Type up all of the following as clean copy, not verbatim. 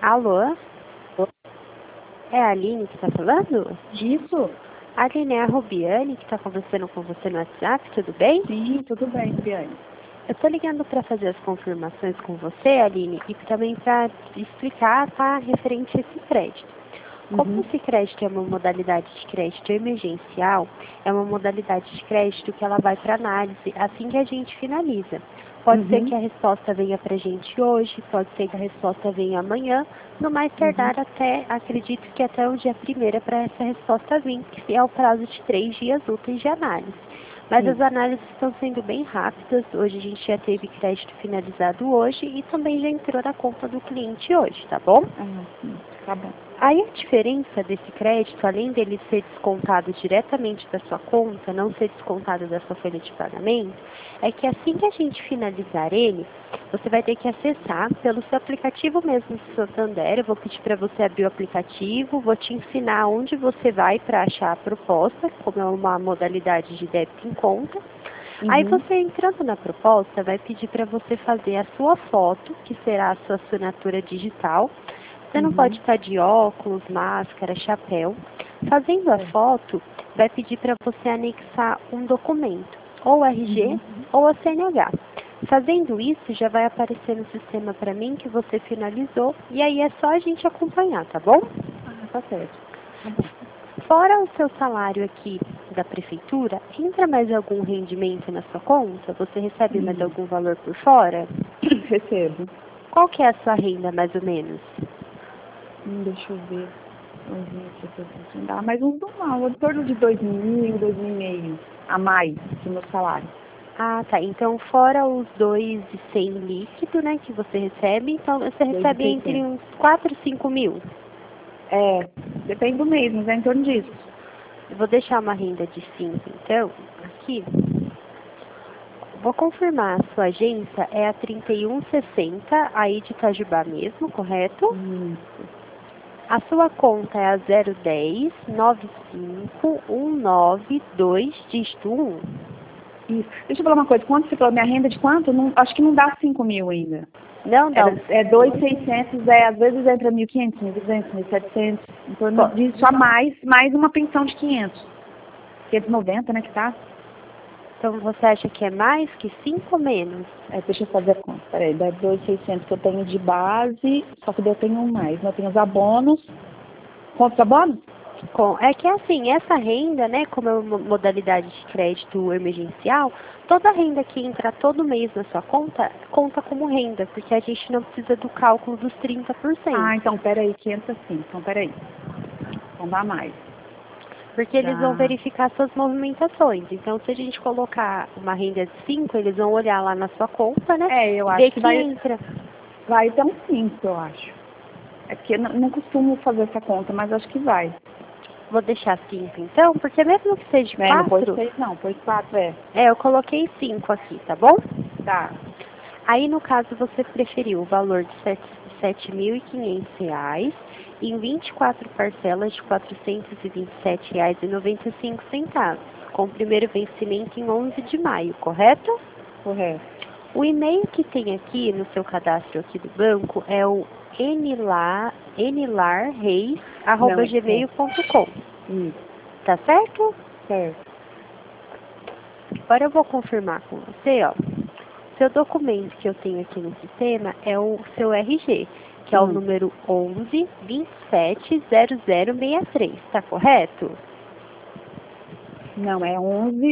Alô? É a Aline que está falando? Isso? A Aline é a Rubiane que está conversando com você no WhatsApp, tudo bem? Sim, tudo bem, Biane. Eu estou ligando para fazer as confirmações com você, Aline, e também para explicar, tá, referente a esse crédito. Como esse crédito é uma modalidade de crédito emergencial, é uma modalidade de crédito que ela vai para análise assim que a gente finaliza. Pode ser que a resposta venha para a gente hoje, pode ser que a resposta venha amanhã, no mais tardar até, acredito que até o dia 1º para essa resposta vir, que é o prazo de 3 dias úteis de análise. Mas as análises estão sendo bem rápidas, hoje a gente já teve crédito finalizado hoje e também já entrou na conta do cliente hoje, tá bom? Sim, tá bom. Aí a diferença desse crédito, além dele ser descontado diretamente da sua conta, não ser descontado da sua folha de pagamento, é que assim que a gente finalizar ele, você vai ter que acessar pelo seu aplicativo mesmo do Santander. Eu vou pedir para você abrir o aplicativo, vou te ensinar onde você vai para achar a proposta, como é uma modalidade de débito em conta. Aí você entrando na proposta, vai pedir para você fazer a sua foto, que será a sua assinatura digital. Você não pode estar de óculos, máscara, chapéu. Fazendo a foto, vai pedir para você anexar um documento, ou RG ou a CNH. Fazendo isso, já vai aparecer no sistema para mim que você finalizou, e aí é só a gente acompanhar, tá bom? Tá certo. Fora o seu salário aqui da prefeitura, entra mais algum rendimento na sua conta? Você recebe mais algum valor por fora? Recebo. Qual que é a sua renda, mais ou menos? Deixa eu ver. Dá mais um normal, em torno de 2.000, 2.500 a mais do meu salário. Ah, tá. Então, fora os 2.100 líquido, né, que você recebe, então você recebe entre uns 4 e 5 mil. Depende do mês, mas é em torno disso. Eu vou deixar uma renda de 5, então, aqui. Vou confirmar, a sua agência é a 3160, aí de Itajubá mesmo, correto? A sua conta é a 010 95 192 dígito 1. Isso. Deixa eu falar uma coisa. Quanto você falou? Minha renda de quanto? Não, acho que não dá 5.000 ainda. Não, não. É 2.600, às vezes entra 1.500, 1.200, 1.700. Em torno disso a mais uma pensão de 500. 590, né, que tá? Então, você acha que é mais que 5 ou menos? Deixa eu fazer a conta. Peraí, dá 2.600 que eu tenho de base, só que eu tenho mais. Eu tenho os abonos. Quantos abonos? É que assim, essa renda, né, como é uma modalidade de crédito emergencial, toda renda que entra todo mês na sua conta, conta como renda, porque a gente não precisa do cálculo dos 30%. Ah, então peraí, 500 sim. Então peraí. Então dá mais. Porque eles vão verificar suas movimentações. Então, se a gente colocar uma renda de 5, eles vão olhar lá na sua conta, né? Eu e acho ver que entra. Vai até uns 5, eu acho. É porque eu não costumo fazer essa conta, mas acho que vai. Vou deixar 5 então, porque mesmo que seja 4... Não pôs 6 não, pôs 4, eu coloquei 5 aqui, tá bom? Tá. Aí, no caso, você preferiu o valor de R$ 7.500 em 24 parcelas de R$ 427,95, com o primeiro vencimento em 11 de maio, correto? Correto. O e-mail que tem aqui no seu cadastro aqui do banco é o enilarreis@gmail.com. Tá certo? Certo. Agora eu vou confirmar com você, ó. Seu documento que eu tenho aqui no sistema é o seu RG, que é o número 11270063, tá correto? Não, é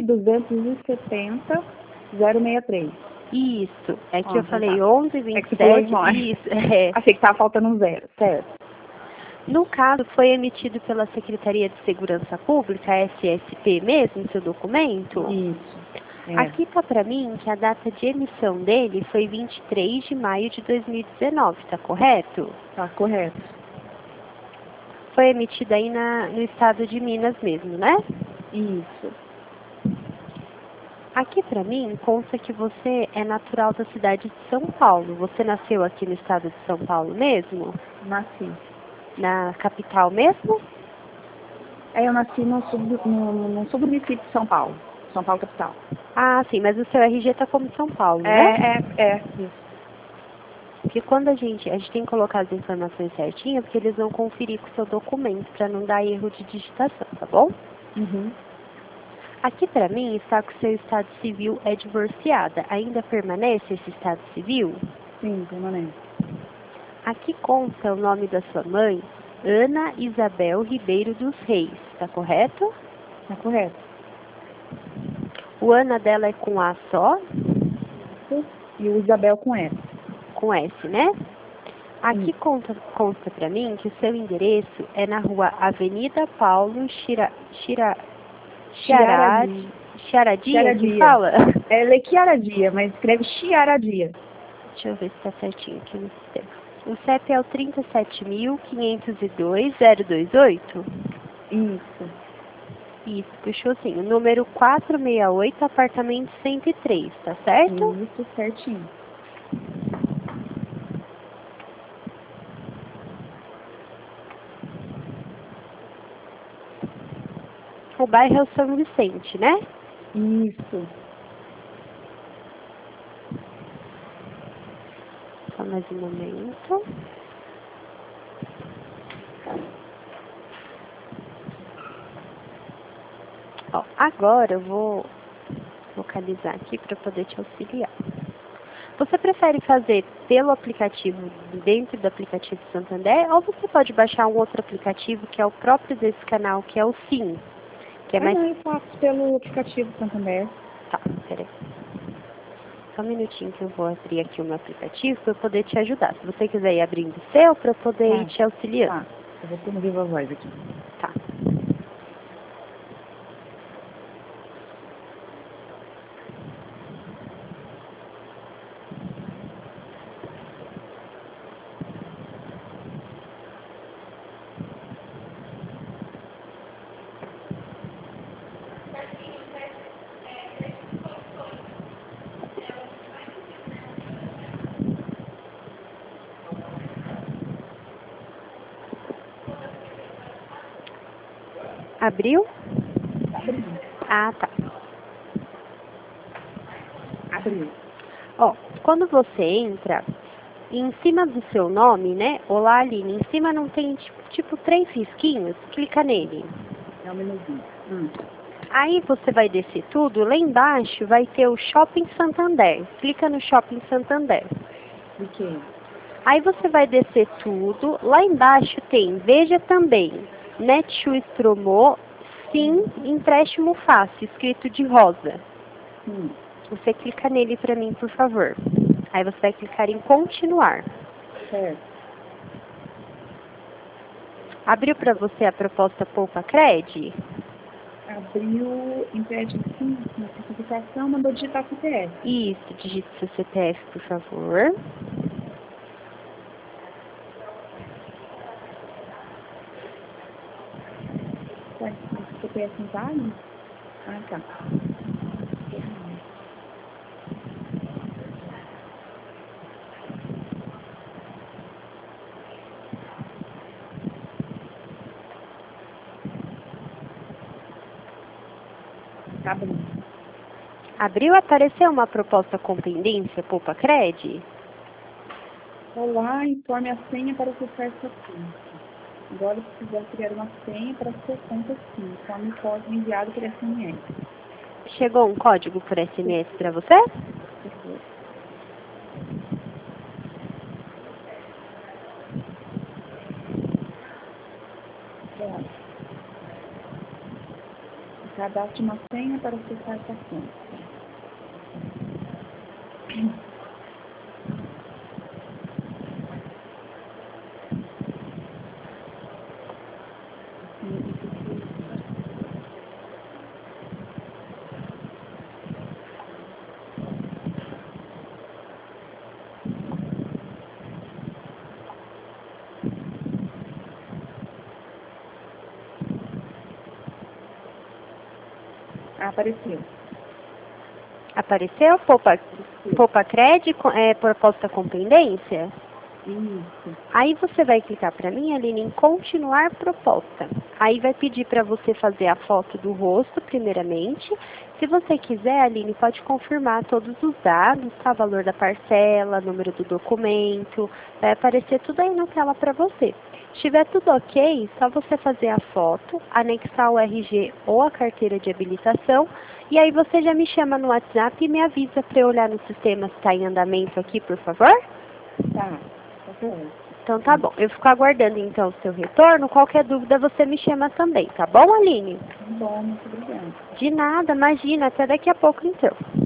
11.270.063. Isso, é que eu então falei tá. 1127, isso, Achei que tava faltando um 0, certo. No caso, foi emitido pela Secretaria de Segurança Pública, SSP mesmo, seu documento? Isso. Aqui tá para mim que a data de emissão dele foi 23 de maio de 2019, tá correto? Tá correto. Foi emitido aí no estado de Minas mesmo, né? Isso. Aqui para mim consta que você é natural da cidade de São Paulo. Você nasceu aqui no estado de São Paulo mesmo? Nasci. Na capital mesmo? Eu nasci no submunicípio de São Paulo. São Paulo capital. Ah, sim, mas o seu RG tá como São Paulo, né? Isso. Porque quando a gente tem que colocar as informações certinhas, porque eles vão conferir com o seu documento, para não dar erro de digitação, tá bom? Uhum. Aqui para mim está que o seu estado civil é divorciada. Ainda permanece esse estado civil? Sim, permanente. Aqui consta o nome da sua mãe, Ana Isabel Ribeiro dos Reis, tá correto? Tá correto. O Ana dela é com A só? E o Isabel com S. Com S, né? Aqui consta para mim que o seu endereço é na rua Avenida Paulo Chiaradia, que fala? É Lequiaradia, mas escreve Chiaradia. Deixa eu ver se está certinho aqui no sistema. O CEP é o 37.502.028? Isso. Isso, puxou sim. O número 468, apartamento 103, tá certo? Isso, certinho. O bairro é o São Vicente, né? Isso. Só mais um momento. Ó, agora eu vou localizar aqui para poder te auxiliar. Você prefere fazer pelo aplicativo, dentro do aplicativo Santander, ou você pode baixar um outro aplicativo que é o próprio desse canal, que é o Sim, que é mais... Não, eu faço pelo aplicativo Santander. Tá, peraí. Só um minutinho que eu vou abrir aqui o meu aplicativo para eu poder te ajudar. Se você quiser ir abrindo o seu, para eu poder ir te auxiliando. Tá, eu vou pôr no Viva Voz aqui. Tá. Abriu? Abriu. Ah, tá. Abriu. Ó, quando você entra, em cima do seu nome, né? Olá, Aline, em cima não tem, tipo 3 risquinhos? Clica nele. É o menuzinho. Aí você vai descer tudo, lá embaixo vai ter o Shopping Santander. Clica no Shopping Santander. Cliquei. Aí você vai descer tudo, lá embaixo tem Veja Também, Netshoes Promo, Sim, Empréstimo Fácil, escrito de rosa. Sim. Você clica nele para mim, por favor. Aí você vai clicar em Continuar. Certo. Abriu para você a proposta Poupa Cred? Abriu, empréstimo sim, certificação, mandou digitar CPF. Isso, digite seu CPF, por favor. Ué, mas o CPF não tá ali? Ah, tá. Tá bom. Abriu, apareceu uma proposta com pendência Poupa Cred? Olá, informe a senha para acessar sua conta. Agora precisamos criar uma senha para sua conta sim, conforme o código enviado por SMS. Chegou um código por SMS para você? Cadastre uma senha para acessar sua conta. Apareceu. Apareceu Poupa Cred, proposta com pendência? Isso. Aí você vai clicar para mim, Aline, em continuar proposta. Aí vai pedir para você fazer a foto do rosto, primeiramente. Se você quiser, Aline, pode confirmar todos os dados, tá? Valor da parcela, número do documento, vai aparecer tudo aí na tela para você. Se estiver tudo ok, só você fazer a foto, anexar o RG ou a carteira de habilitação, e aí você já me chama no WhatsApp e me avisa para eu olhar no sistema se está em andamento aqui, por favor? Tá certo. Então tá bom. Eu fico aguardando então o seu retorno. Qualquer dúvida você me chama também, tá bom, Aline? Bom, muito obrigada. De nada, imagina. Até daqui a pouco então.